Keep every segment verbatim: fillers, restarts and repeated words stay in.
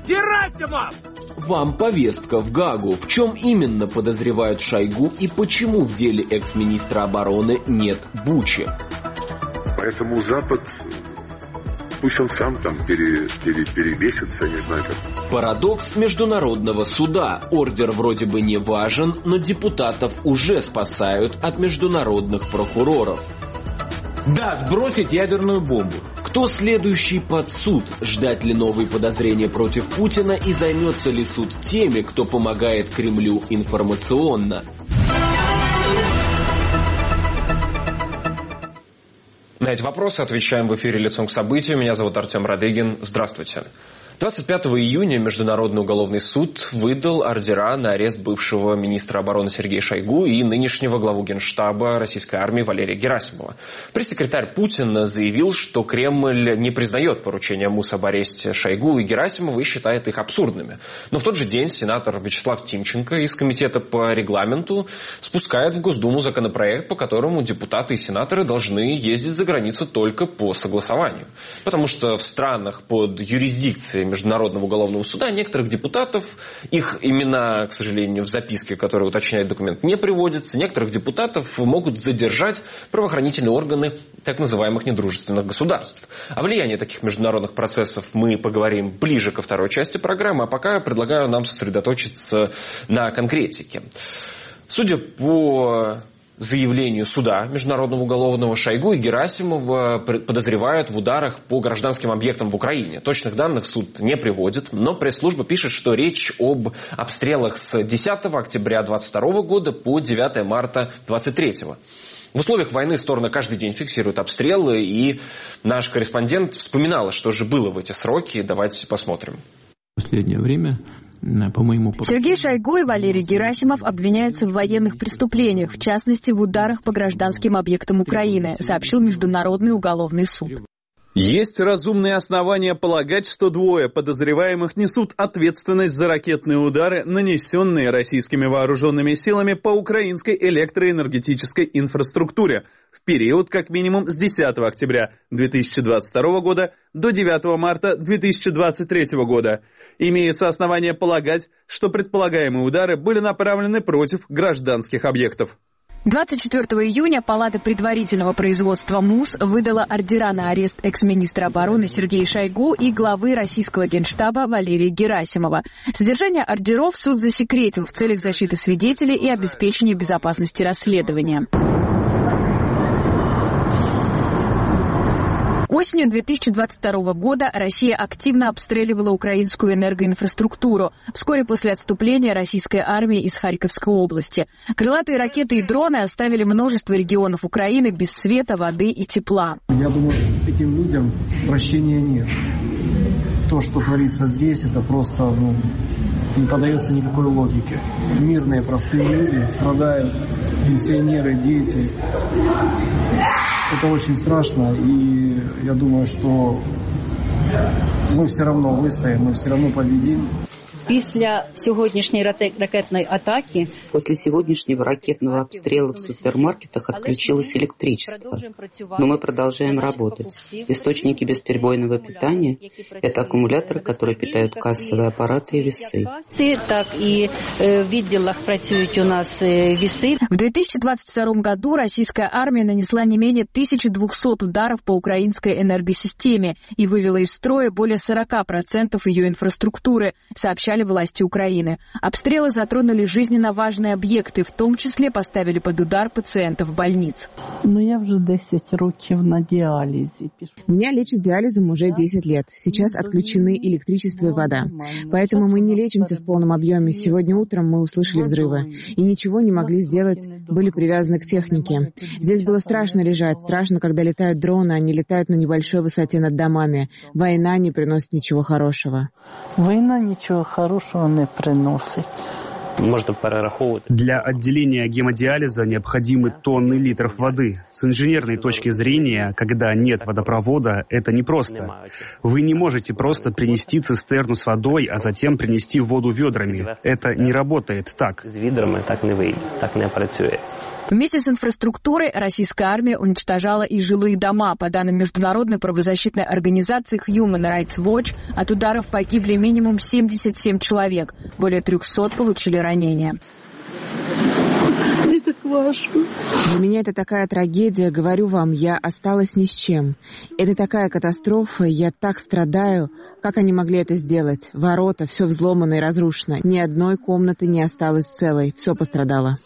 Герасимов! Вам повестка в Гаагу. В чем именно подозревают Шойгу и почему в деле экс-министра обороны нет Бучи? Поэтому Запад, пусть он сам там пере, пере, перебесится, не знаю как. Парадокс международного суда. Ордер вроде бы не важен, но депутатов уже спасают от международных прокуроров. Да, сбросить ядерную бомбу. Кто следующий под суд? Ждать ли новые подозрения против Путина и займется ли суд теми, кто помогает Кремлю информационно? На эти вопросы отвечаем в эфире «Лицом к событию». Меня зовут Артем Радыгин. Здравствуйте. двадцать пятого июня Международный уголовный суд выдал ордера на арест бывшего министра обороны Сергея Шойгу и нынешнего главу Генштаба российской армии Валерия Герасимова. Пресс-секретарь Путина заявил, что Кремль не признает поручения МУС об аресте Шойгу и Герасимова и считает их абсурдными. Но в тот же день сенатор Вячеслав Тимченко из Комитета по регламенту спускает в Госдуму законопроект, по которому депутаты и сенаторы должны ездить за границу только по согласованию. Потому что в странах под юрисдикцией Международного уголовного суда некоторых депутатов, их имена, к сожалению, в записке, которая уточняет документ, не приводятся, некоторых депутатов могут задержать правоохранительные органы так называемых недружественных государств. О влиянии таких международных процессов мы поговорим ближе ко второй части программы, а пока я предлагаю нам сосредоточиться на конкретике. Судя по заявлению суда Международного уголовного, Шойгу и Герасимова подозревают в ударах по гражданским объектам в Украине. Точных данных суд не приводит, но пресс-служба пишет, что речь об обстрелах с десятого октября двадцать второго года по девятое марта двадцать третьего. В условиях войны стороны каждый день фиксируют обстрелы, и наш корреспондент вспоминала, что же было в эти сроки. Давайте посмотрим. В последнее время, по моему... Сергей Шойгу и Валерий Герасимов обвиняются в военных преступлениях, в частности, в ударах по гражданским объектам Украины, сообщил Международный уголовный суд. Есть разумные основания полагать, что двое подозреваемых несут ответственность за ракетные удары, нанесенные российскими вооруженными силами по украинской электроэнергетической инфраструктуре в период как минимум с десятого октября две тысячи двадцать второго года до девятого марта две тысячи двадцать третьего года. Имеются основания полагать, что предполагаемые удары были направлены против гражданских объектов. двадцать четвёртого июня Палата предварительного производства МУС выдала ордера на арест экс-министра обороны Сергея Шойгу и главы российского Генштаба Валерия Герасимова. Содержание ордеров суд засекретил в целях защиты свидетелей и обеспечения безопасности расследования. Осенью две тысячи двадцать второго года Россия активно обстреливала украинскую энергоинфраструктуру. Вскоре после отступления российской армии из Харьковской области. Крылатые ракеты и дроны оставили множество регионов Украины без света, воды и тепла. Я думаю, этим людям прощения нет. То, что творится здесь, это просто ну, не поддается никакой логике. Мирные, простые люди страдают, пенсионеры, дети. Это очень страшно, и я думаю, что мы все равно выстоим, мы все равно победим. Після сьогоднішньої ракетної атаки, после сегодняшнего ракетного обстрела в супермаркетах отключилось электричество. Но мы продолжаем работать. Источники бесперебойного питания – это аккумуляторы, которые питают кассовые аппараты и весы. Так и в відділах працюють у нас весы. В две тысячи двадцать втором году российская армия нанесла не менее тысячи двухсот ударов по украинской энергосистеме и вывела из строя более сорока процентов ее инфраструктуры, сообщали власти Украины. Обстрелы затронули жизненно важные объекты, в том числе поставили под удар пациентов больниц. Ну, я уже десять років на диализе. Меня лечат диализом уже десять лет. Сейчас отключены электричество и вода. Поэтому мы не лечимся в полном объеме. Сегодня утром мы услышали взрывы. И ничего не могли сделать, были привязаны к технике. Здесь было страшно лежать. Страшно, когда летают дроны, они летают на небольшой высоте над домами. Война не приносит ничего хорошего. Война ничего хорошего не приносит. Для отделения гемодиализа необходимы тонны литров воды. С инженерной точки зрения, когда нет водопровода, это непросто. Вы не можете просто принести цистерну с водой, а затем принести воду ведрами. Это не работает так. Вместе с инфраструктурой российская армия уничтожала и жилые дома. По данным международной правозащитной организации Human Rights Watch, от ударов погибли минимум семьдесят семь человек. Более трехсот получили ранения. Для меня это такая трагедия, говорю вам, я осталась ни с чем. Это такая катастрофа, я так страдаю. Как они могли это сделать? Ворота, все взломано и разрушено. Ни одной комнаты не осталось целой, все пострадало.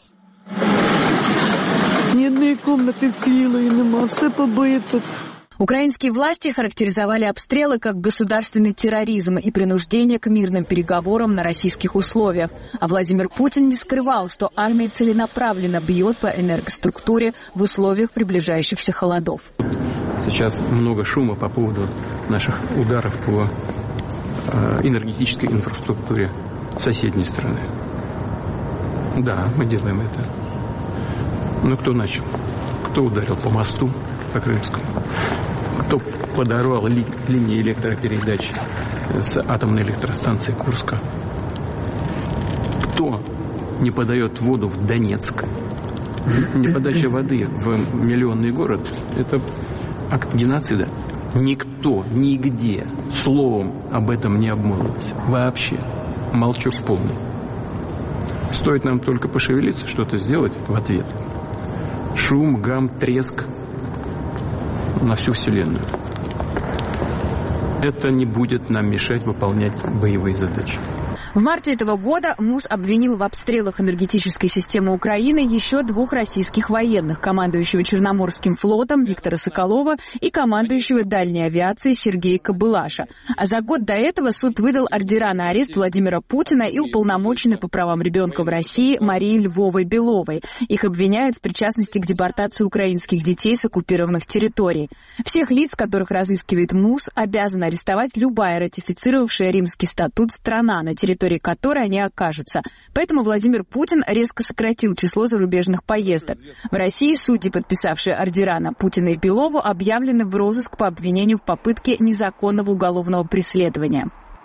Ні одної комнати цілої нема, все побито. Украинские власти характеризовали обстрелы как государственный терроризм и принуждение к мирным переговорам на российских условиях. А Владимир Путин не скрывал, что армия целенаправленно бьет по энергоструктуре в условиях приближающихся холодов. Сейчас много шума по поводу наших ударов по э, энергетической инфраструктуре соседней страны. Да, мы делаем это. Но кто начал? Кто ударил по мосту, по Крымскому? Кто подорвал ли, линии электропередач с атомной электростанции Курска? Кто не подает воду в Донецк? Неподача воды в миллионный город – это акт геноцида. Никто, нигде словом об этом не обмолвился. Вообще. Молчок полный. Стоит нам только пошевелиться, что-то сделать в ответ. Шум, гам, треск на всю Вселенную. Это не будет нам мешать выполнять боевые задачи. В марте этого года МУС обвинил в обстрелах энергетической системы Украины еще двух российских военных, командующего Черноморским флотом Виктора Соколова и командующего дальней авиацией Сергея Кобылаша. А за год до этого суд выдал ордера на арест Владимира Путина и уполномоченной по правам ребенка в России Марии Львовой-Беловой. Их обвиняют в причастности к депортации украинских детей с оккупированных территорий. Всех лиц, которых разыскивает МУС, обязана арестовать любая ратифицировавшая Римский статут страна, на территории которой они окажутся. Поэтому Владимир Путин резко сократил число зарубежных поездок. В России судьи, подписавшие ордера на Путина и Белову, объявлены в розыск по обвинению в попытке незаконного уголовного преследования.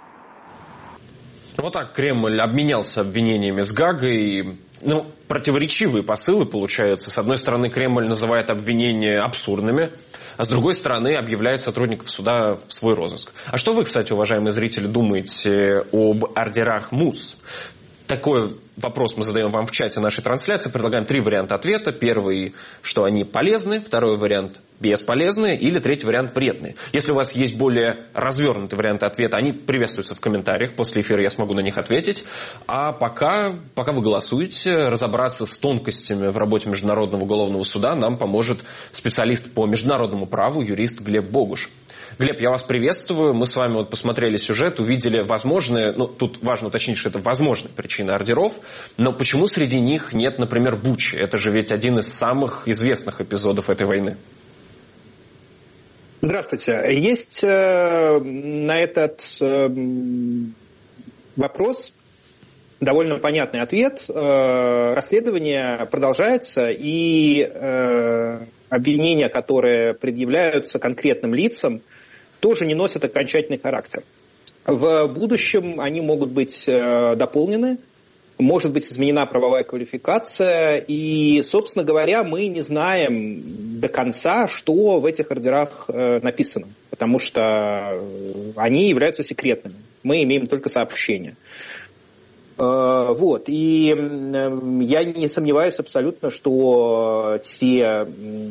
Вот так Кремль обменялся обвинениями с Гаагой. Ну, противоречивые посылы получаются. С одной стороны, Кремль называет обвинения абсурдными, а с другой стороны, объявляет сотрудников суда в свой розыск. А что вы, кстати, уважаемые зрители, думаете об ордерах МУС? Такой вопрос мы задаем вам в чате нашей трансляции. Предлагаем три варианта ответа. Первый, что они полезны. Второй вариант – бесполезные. Или третий вариант – вредные. Если у вас есть более развернутые варианты ответа, они приветствуются в комментариях. После эфира я смогу на них ответить. А пока, пока вы голосуете, разобраться с тонкостями в работе Международного уголовного суда нам поможет специалист по международному праву, юрист Глеб Богуш. Глеб, я вас приветствую. Мы с вами вот посмотрели сюжет, увидели возможные, ну, тут важно уточнить, что это возможные причины ордеров, но почему среди них нет, например, Бучи? Это же ведь один из самых известных эпизодов этой войны. Здравствуйте. Есть э, на этот э, вопрос довольно понятный ответ. Э, расследование продолжается, и э, обвинения, которые предъявляются конкретным лицам, тоже не носят окончательный характер. В будущем они могут быть э, дополнены, может быть изменена правовая квалификация, и, собственно говоря, мы не знаем до конца, что в этих ордерах э, написано, потому что они являются секретными. Мы имеем только сообщения. Э, вот, и э, я не сомневаюсь абсолютно, что те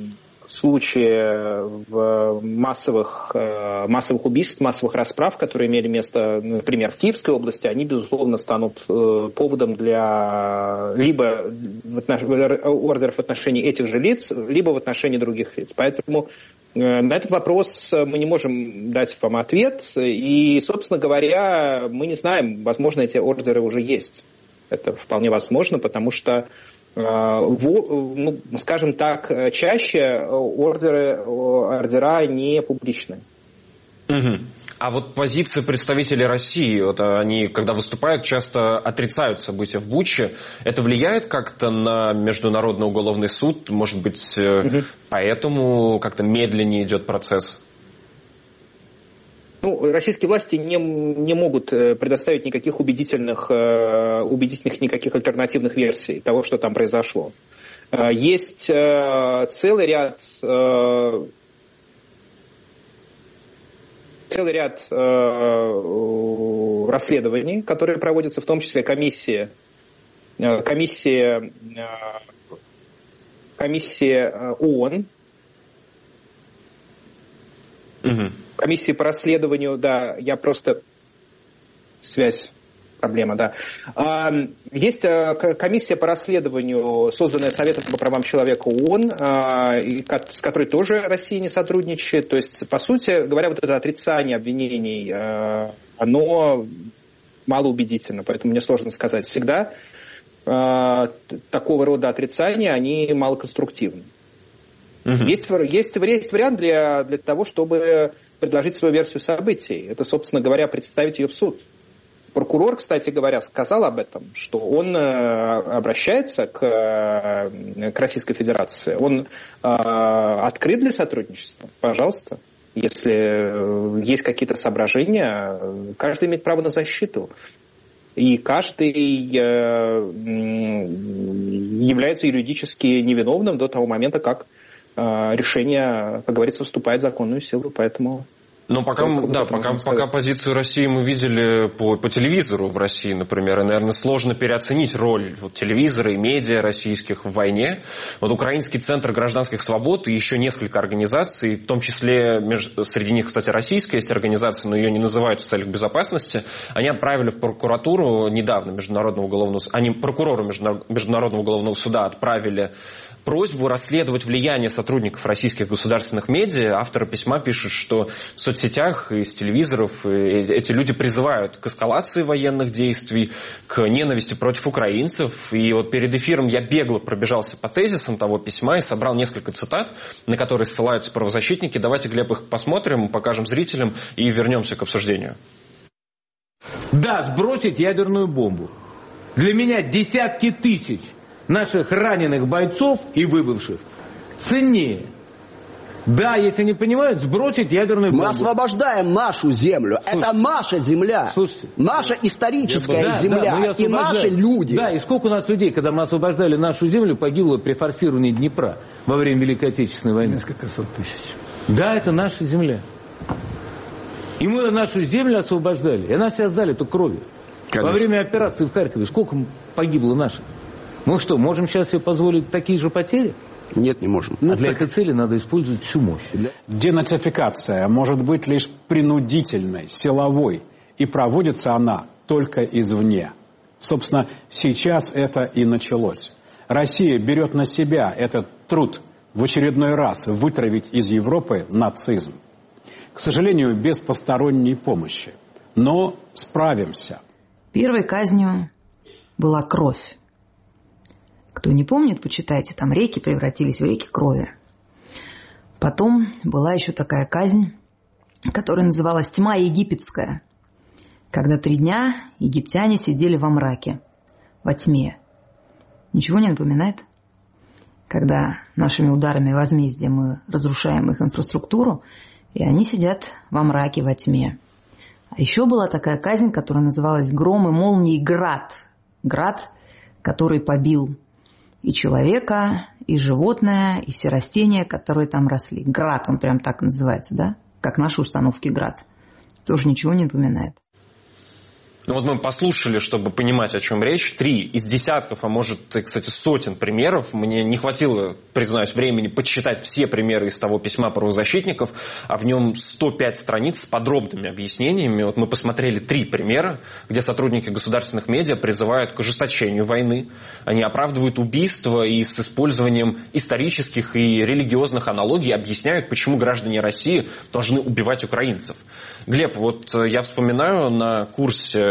случаи в массовых, массовых убийств, массовых расправ, которые имели место, например, в Киевской области, они, безусловно, станут поводом для либо ордеров в отношении этих же лиц, либо в отношении других лиц. Поэтому на этот вопрос мы не можем дать вам ответ. И, собственно говоря, мы не знаем, возможно, эти ордеры уже есть. Это вполне возможно, потому что ну, скажем так, чаще ордеры, ордера не публичны. Угу. А вот позиции представителей России, вот они, когда выступают, часто отрицают события в Буче. Это влияет как-то на Международный уголовный суд? Может быть, угу. поэтому как-то медленнее идет процесс? Ну, российские власти не, не могут предоставить никаких убедительных, убедительных никаких альтернативных версий того, что там произошло. Есть целый ряд... целый ряд э, расследований, которые проводятся, в том числе комиссия, комиссия, комиссия ООН, угу. комиссия по расследованию, да, я просто... Связь... Проблема, да. Есть комиссия по расследованию, созданная Советом по правам человека ООН, с которой тоже Россия не сотрудничает. То есть, по сути говоря, вот это отрицание обвинений, оно малоубедительно, поэтому мне сложно сказать. Всегда такого рода отрицания, они малоконструктивны. Угу. Есть, есть, есть вариант для, для того, чтобы предложить свою версию событий. Это, собственно говоря, представить ее в суд. Прокурор, кстати говоря, сказал об этом, что он обращается к, к Российской Федерации. Он открыт для сотрудничества. Пожалуйста. Если есть какие-то соображения, каждый имеет право на защиту. И каждый является юридически невиновным до того момента, как решение, как говорится, вступает в законную силу. Поэтому... Но пока, да, пока, пока позицию России мы видели по, по телевизору в России, например, и, наверное, сложно переоценить роль вот, телевизора и медиа российских в войне. Вот Украинский центр гражданских свобод и еще несколько организаций, в том числе между, среди них, кстати, российская есть организация, но ее не называют в целях безопасности, они отправили в прокуратуру недавно Международного уголовного суда, они прокурору Международного уголовного суда отправили просьбу расследовать влияние сотрудников российских государственных медиа. Авторы письма пишут, что в соцсетях и с телевизоров эти люди призывают к эскалации военных действий, к ненависти против украинцев. И вот перед эфиром я бегло пробежался по тезисам того письма и собрал несколько цитат, на которые ссылаются правозащитники. Давайте, Глеб, их посмотрим, покажем зрителям и вернемся к обсуждению. Да, сбросить ядерную бомбу. Для меня десятки тысяч наших раненых бойцов и выбывших ценнее. Да, если не понимают, сбросить ядерную бомбу. Мы освобождаем нашу землю. Слушайте, это наша земля. Слушайте, наша историческая да, земля. Да, и наши люди. Да, и сколько у нас людей, когда мы освобождали нашу землю, погибло при форсировании Днепра во время Великой Отечественной войны? Несколько сот тысяч. Да, это наша земля. И мы нашу землю освобождали. И она себя залита кровью. Конечно. Во время операции в Харькове сколько погибло наших? Мы что, можем сейчас себе позволить такие же потери? Нет, не можем. А для этой цели надо использовать всю мощь. Денацификация может быть лишь принудительной, силовой, и проводится она только извне. Собственно, сейчас это и началось. Россия берет на себя этот труд в очередной раз вытравить из Европы нацизм. К сожалению, без посторонней помощи. Но справимся. Первой казнью была кровь. Кто не помнит, почитайте, там реки превратились в реки крови. Потом была еще такая казнь, которая называлась «Тьма египетская», когда три дня египтяне сидели во мраке, во тьме. Ничего не напоминает? Когда нашими ударами возмездия мы разрушаем их инфраструктуру, и они сидят во мраке, во тьме. А еще была такая казнь, которая называлась «Гром и молнии град». Град, который побил и человека, и животное, и все растения, которые там росли. Град, он прям так называется, да? Как наши установки Град. Тоже ничего не напоминает. Ну вот мы послушали, чтобы понимать, о чем речь. Три из десятков, а может, кстати, сотен примеров. Мне не хватило, признаюсь, времени подсчитать все примеры из того письма правозащитников, а в нем сто пять страниц с подробными объяснениями. Вот мы посмотрели три примера, где сотрудники государственных медиа призывают к ожесточению войны. Они оправдывают убийства и с использованием исторических и религиозных аналогий объясняют, почему граждане России должны убивать украинцев. Глеб, вот я вспоминаю на курсе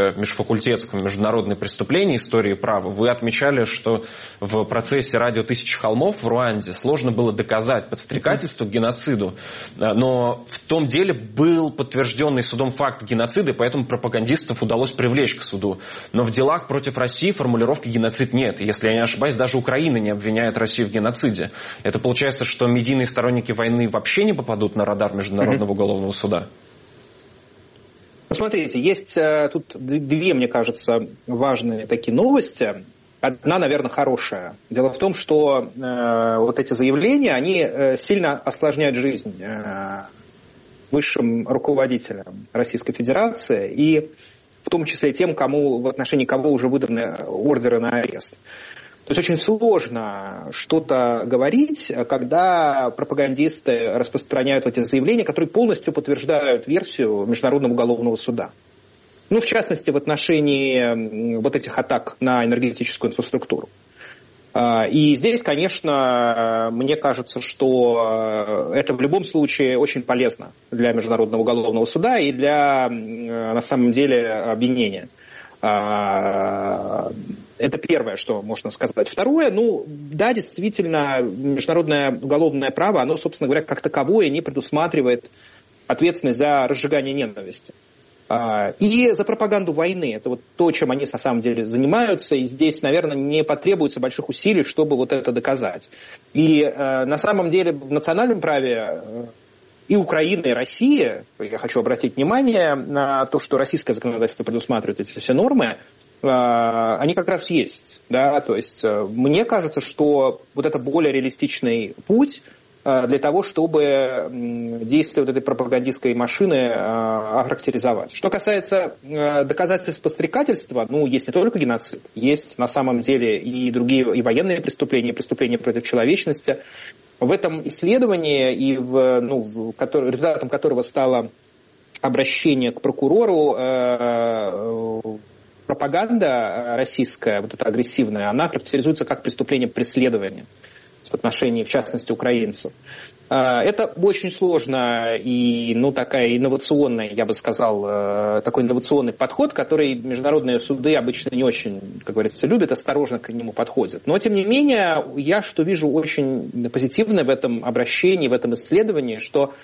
институте межфакультетском международные преступления истории права вы отмечали, что в процессе радио «Тысячи холмов» в Руанде сложно было доказать подстрекательство к геноциду, но в том деле был подтвержденный судом факт геноцида, и поэтому пропагандистов удалось привлечь к суду. Но в делах против России формулировки «геноцид» нет. Если я не ошибаюсь, даже Украина не обвиняет Россию в геноциде. Это получается, что медийные сторонники войны вообще не попадут на радар Международного mm-hmm. уголовного суда? Посмотрите, есть тут две, мне кажется, важные такие новости. Одна, наверное, хорошая. Дело в том, что э, вот эти заявления, они э, сильно осложняют жизнь э, высшим руководителям Российской Федерации и в том числе тем, кому, в отношении кого уже выданы ордеры на арест. То есть очень сложно что-то говорить, когда пропагандисты распространяют эти заявления, которые полностью подтверждают версию Международного уголовного суда. Ну, в частности, в отношении вот этих атак на энергетическую инфраструктуру. И здесь, конечно, мне кажется, что это в любом случае очень полезно для Международного уголовного суда и для, на самом деле, обвинения. Это первое, что можно сказать. Второе, ну, да, действительно, международное уголовное право, оно, собственно говоря, как таковое не предусматривает ответственность за разжигание ненависти. И за пропаганду войны. Это вот то, чем они на самом деле занимаются. И здесь, наверное, не потребуется больших усилий, чтобы вот это доказать. И на самом деле в национальном праве и Украина, и Россия, я хочу обратить внимание на то, что российское законодательство предусматривает эти все нормы, они как раз есть. Да? То есть мне кажется, что вот это более реалистичный путь для того, чтобы действие вот этой пропагандистской машины охарактеризовать. Что касается доказательств подстрекательства, ну, есть не только геноцид, есть на самом деле и другие, и военные преступления, и преступления против человечности. В этом исследовании, и в, ну, в, который, результатом которого стало обращение к прокурору, э, пропаганда российская, вот эта агрессивная, она характеризуется как преступление преследования в отношении, в частности, украинцев. Это очень сложно и, ну, такая инновационная, я бы сказал, такой инновационный подход, который международные суды обычно не очень, как говорится, любят, осторожно к нему подходят. Но, тем не менее, я что вижу очень позитивное в этом обращении, в этом исследовании, что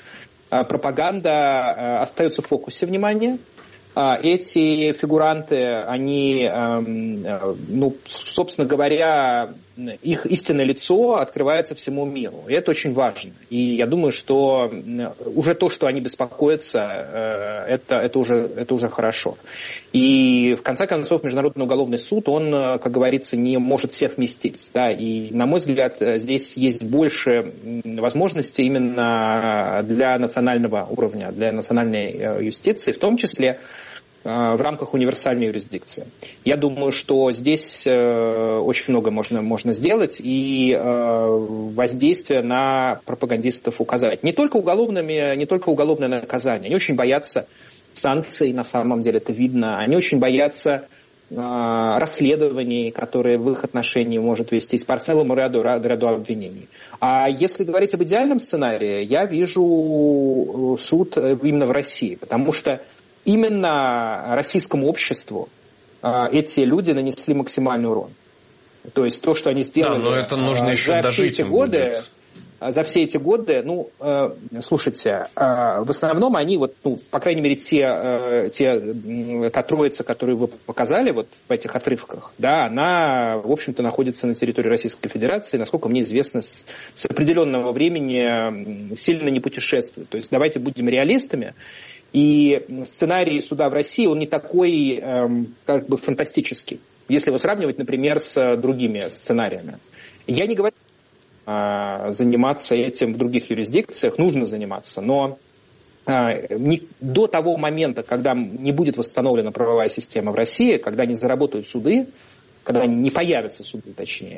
пропаганда остается в фокусе внимания. Эти фигуранты, они, ну, собственно говоря, их истинное лицо открывается всему миру. И это очень важно. И я думаю, что уже то, что они беспокоятся, это, это, уже, это уже хорошо. И в конце концов Международный уголовный суд, он, как говорится, не может всех вместить. Да? И, на мой взгляд, здесь есть больше возможностей именно для национального уровня, для национальной юстиции, в том числе в рамках универсальной юрисдикции. Я думаю, что здесь очень много можно, можно сделать и воздействие на пропагандистов указать. Не только уголовными, не только уголовное наказание. Они очень боятся санкций, на самом деле это видно. Они очень боятся расследований, которые в их отношении может вестись по целому ряду, ряду обвинений. А если говорить об идеальном сценарии, я вижу суд именно в России, потому что именно российскому обществу а, эти люди нанесли максимальный урон. То есть то, что они сделали, да, но это нужно а, еще за дожить все эти годы, будет. За все эти годы, ну, э, слушайте, э, в основном они, вот, ну, по крайней мере, те, э, те, та троица, которую вы показали вот в этих отрывках, да, она, в общем-то, находится на территории Российской Федерации, насколько мне известно, с, с определенного времени сильно не путешествует. То есть давайте будем реалистами. И сценарий суда в России, он не такой, эм, как бы, фантастический, если его сравнивать, например, с другими сценариями. Я не говорю, э, заниматься этим в других юрисдикциях, нужно заниматься, но э, не, до того момента, когда не будет восстановлена правовая система в России, когда не заработают суды, когда не появятся суды, точнее,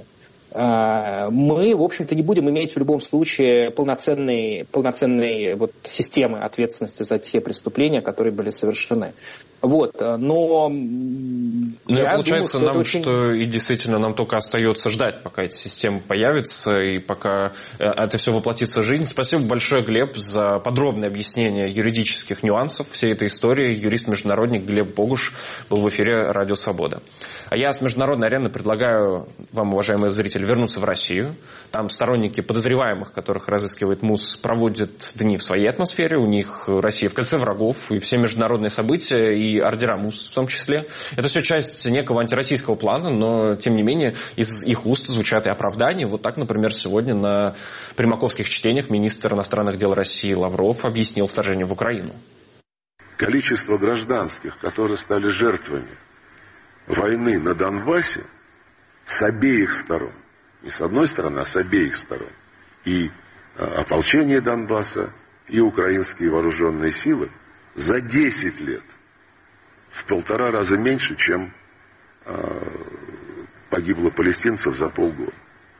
мы, в общем-то, не будем иметь в любом случае полноценной, полноценной вот системы ответственности за те преступления, которые были совершены. Вот, но... Ну, получается думаю, что нам, очень... что и действительно нам только остается ждать, пока эти системы появятся и пока это все воплотится в жизнь. Спасибо большое, Глеб, за подробное объяснение юридических нюансов всей этой истории. Юрист-международник Глеб Богуш был в эфире «Радио Свобода». А я с международной арены предлагаю вам, уважаемые зрители, вернуться в Россию. Там сторонники подозреваемых, которых разыскивает МУС, проводят дни в своей атмосфере. У них Россия в кольце врагов, и все международные события, и ордера МУС в том числе. Это все часть некого антироссийского плана, но, тем не менее, из их уст звучат и оправдания. Вот так, например, сегодня на примаковских чтениях министр иностранных дел России Лавров объяснил вторжение в Украину. Количество гражданских, которые стали жертвами войны на Донбассе с обеих сторон, не с одной стороны, а с обеих сторон, и ополчение Донбасса, и украинские вооруженные силы, за десять лет в полтора раза меньше, чем э, погибло палестинцев за полгода.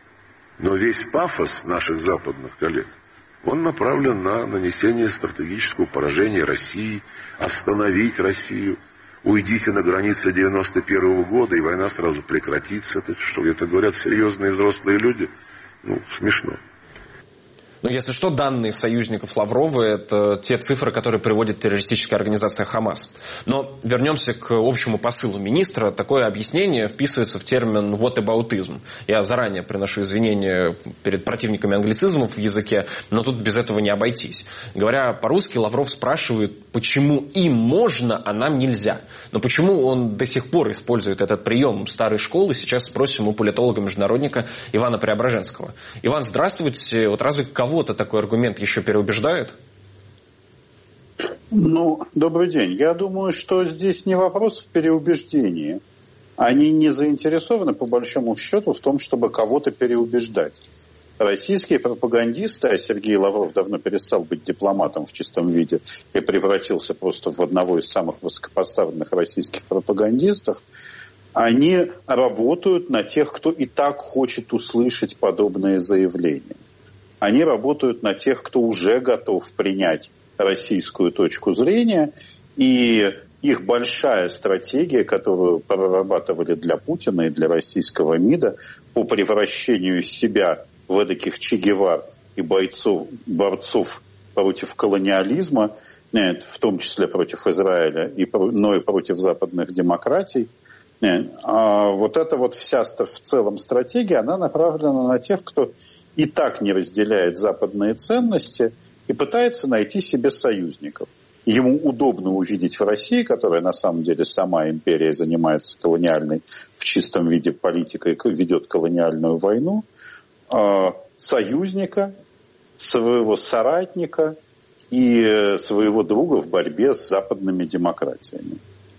Но весь пафос наших западных коллег, он направлен на нанесение стратегического поражения России, остановить Россию. Уйдите на границы девяносто первого года, и война сразу прекратится. Это что, это говорят серьезные взрослые люди? Ну, смешно. Но если что, данные союзников Лаврова – это те цифры, которые приводит террористическая организация «Хамас». Но вернемся к общему посылу министра. Такое объяснение вписывается в термин «whataboutism». Я заранее приношу извинения перед противниками англицизмов в языке, но тут без этого не обойтись. Говоря по-русски, Лавров спрашивает, почему им можно, а нам нельзя. Но почему он до сих пор использует этот прием старой школы, сейчас спросим у политолога-международника Ивана Преображенского. Иван, здравствуйте. Вот разве кого-то такой аргумент еще переубеждает? Ну, добрый день. Я думаю, что здесь не вопрос в переубеждении. Они не заинтересованы, по большому счету, в том, чтобы кого-то переубеждать. Российские пропагандисты, а Сергей Лавров давно перестал быть дипломатом в чистом виде и превратился просто в одного из самых высокопоставленных российских пропагандистов, они работают на тех, кто и так хочет услышать подобные заявления. Они работают на тех, кто уже готов принять российскую точку зрения, и их большая стратегия, которую прорабатывали для Путина и для российского МИДа по превращению себя в эдаких Че Гевар и бойцов, борцов против колониализма, нет, в том числе против Израиля, и, но и против западных демократий. Нет, а вот эта вот вся в целом стратегия, она направлена на тех, кто и так не разделяет западные ценности и пытается найти себе союзников. Ему удобно увидеть в России, которая на самом деле сама империя занимается колониальной в чистом виде политикой, ведет колониальную войну, союзника, своего соратника и своего друга в борьбе с западными демократиями.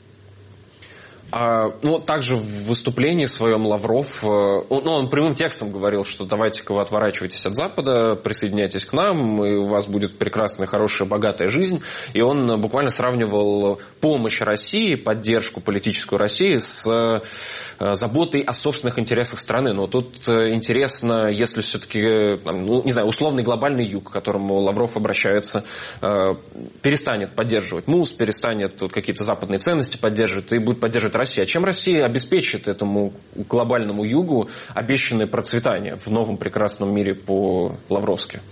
А, ну, также в выступлении своем Лавров, он, ну, он прямым текстом говорил, что давайте-ка вы отворачивайтесь от Запада, присоединяйтесь к нам, и у вас будет прекрасная, хорошая, богатая жизнь. И он буквально сравнивал помощь России, поддержку политическую России с заботой о собственных интересах страны. Но тут интересно, если все-таки, ну, не знаю, условный глобальный юг, к которому Лавров обращается, перестанет поддерживать МУС, перестанет тут какие-то западные ценности поддерживать и будет поддерживать Россия. Чем Россия обеспечит этому глобальному югу обещанное процветание в новом прекрасном мире по-лавровски?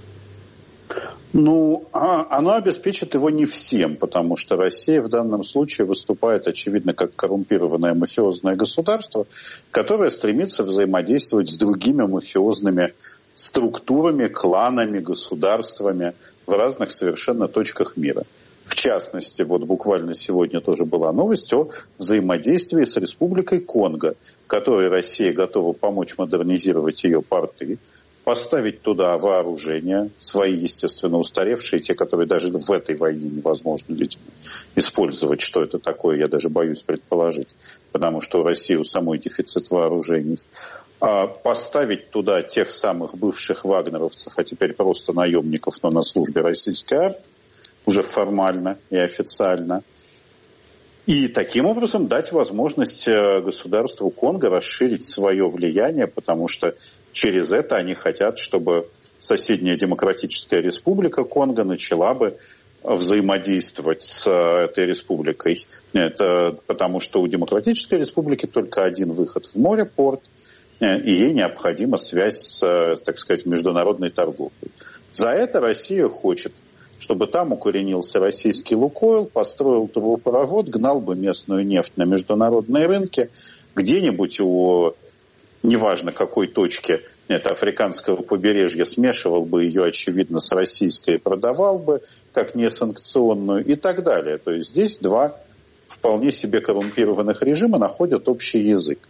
Ну, оно обеспечит его не всем, потому что Россия в данном случае выступает, очевидно, как коррумпированное мафиозное государство, которое стремится взаимодействовать с другими мафиозными структурами, кланами, государствами в разных совершенно точках мира. В частности, вот буквально сегодня тоже была новость о взаимодействии с Республикой Конго, которой Россия готова помочь модернизировать ее порты, поставить туда вооружения, свои, естественно, устаревшие, те, которые даже в этой войне невозможно, видимо, использовать. Что это такое, я даже боюсь предположить, потому что у России у самой дефицит вооружений. А поставить туда тех самых бывших вагнеровцев, а теперь просто наемников, но на службе российской армии, уже формально и официально. И таким образом дать возможность государству Конго расширить свое влияние, потому что через это они хотят, чтобы соседняя Демократическая Республика Конго начала бы взаимодействовать с этой республикой. Это потому что у Демократической Республики только один выход в море, порт, и ей необходима связь с, так сказать, международной торговлей. За это Россия хочет, чтобы там укоренился российский «Лукойл», построил трубопровод, гнал бы местную нефть на международные рынки, где-нибудь у, неважно какой точки, это африканского побережья, смешивал бы ее, очевидно, с российской и продавал бы, как несанкционную и так далее. То есть здесь два вполне себе коррумпированных режима находят общий язык.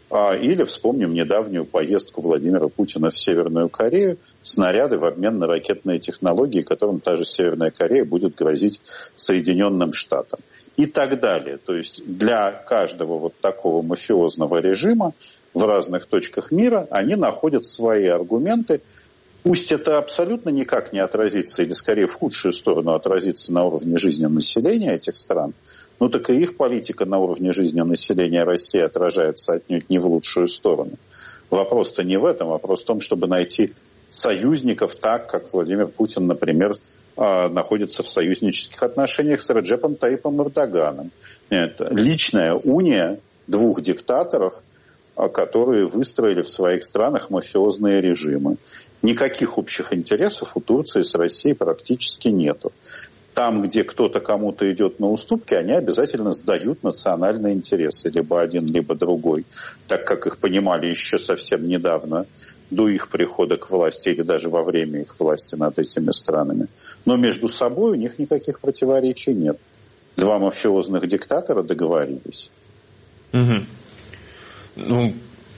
Или вспомним недавнюю поездку Владимира Путина в Северную Корею, снаряды в обмен на ракетные технологии, которым та же Северная Корея будет грозить Соединенным Штатам. И так далее. То есть для каждого вот такого мафиозного режима в разных точках мира они находят свои аргументы. Пусть это абсолютно никак не отразится, или скорее в худшую сторону отразится на уровне жизни населения этих стран, ну так и их политика на уровне жизни населения России отражается отнюдь не в лучшую сторону. Вопрос-то не в этом, вопрос в том, чтобы найти союзников так, как Владимир Путин, например, находится в союзнических отношениях с Реджепом Таипом Эрдоганом. Это личная уния двух диктаторов, которые выстроили в своих странах мафиозные режимы. Никаких общих интересов у Турции с Россией практически нету. Там, где кто-то кому-то идет на уступки, они обязательно сдают национальные интересы, либо один, либо другой, так как их понимали еще совсем недавно, до их прихода к власти или даже во время их власти над этими странами. Но между собой у них никаких противоречий нет. Два мафиозных диктатора договорились. Угу. Ну,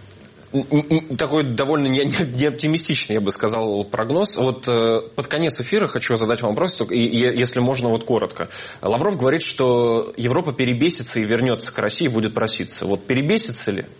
такой довольно неоптимистичный, я бы сказал, прогноз. Вот под конец эфира хочу задать вам вопрос, и, если можно, вот коротко. Лавров говорит, что Европа перебесится и вернется к России, будет проситься. Вот перебесится ли?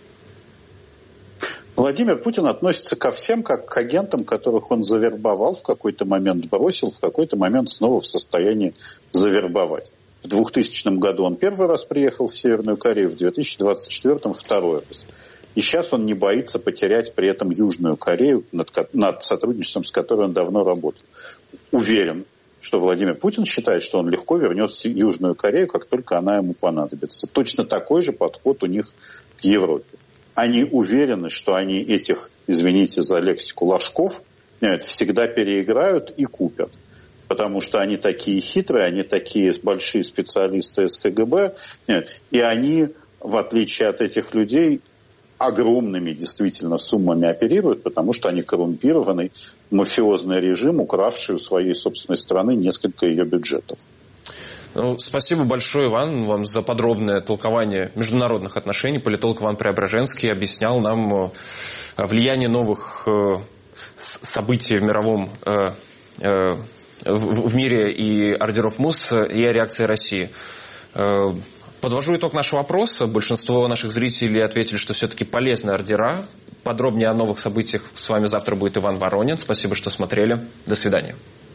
Владимир Путин относится ко всем как к агентам, которых он завербовал, в какой-то момент бросил, в какой-то момент снова в состоянии завербовать. В двухтысячном году он первый раз приехал в Северную Корею, в две тысячи двадцать четвёртом второй раз. И сейчас он не боится потерять при этом Южную Корею, над, над сотрудничеством с которой он давно работал. Уверен, что Владимир Путин считает, что он легко вернет Южную Корею, как только она ему понадобится. Точно такой же подход у них к Европе. Они уверены, что они этих, извините за лексику, ложков всегда переиграют и купят. Потому что они такие хитрые, они такие большие специалисты эс ка гэ бэ, и они, в отличие от этих людей, огромными действительно суммами оперируют, потому что они коррумпированный мафиозный режим, укравший у своей собственной страны несколько ее бюджетов. Ну, спасибо большое, Иван, вам за подробное толкование международных отношений. Политолог Иван Преображенский объяснял нам влияние новых событий в мировом в мире и ордеров МУС, и о реакции России. Подвожу итог нашего опроса. Большинство наших зрителей ответили, что все-таки полезны ордера. Подробнее о новых событиях с вами завтра будет Иван Воронин. Спасибо, что смотрели. До свидания.